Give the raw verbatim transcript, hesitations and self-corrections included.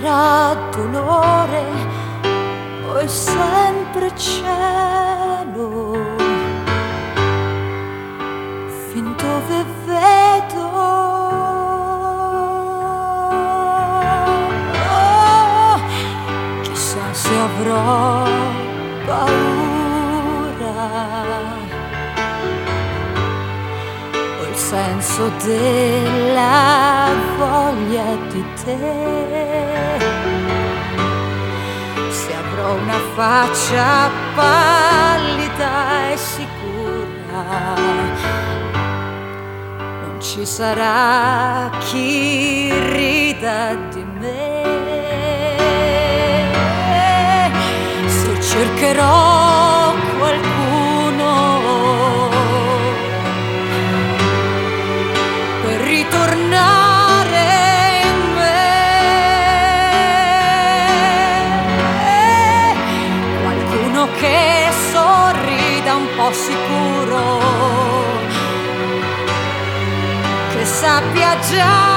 sarà dolore o è sempre cielo, fin dove vedo. Oh, chissà se avrò paura o il senso della voglia di te, se avrò una faccia pallida e sicura, non ci sarà chi rida di me. Se cercherò qualcuno per ritornare in me, qualcuno che sorrida un po' sicuro, che sappia già